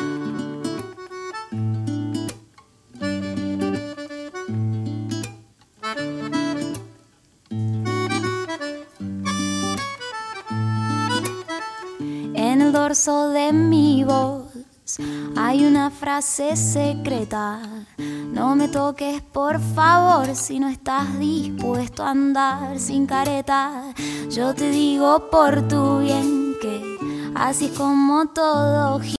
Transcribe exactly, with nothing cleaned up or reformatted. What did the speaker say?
En el dorso de mi voz hay una frase secreta: no me toques por favor si no estás dispuesto a andar sin careta. Yo te digo por tu bien que así es como todo gira.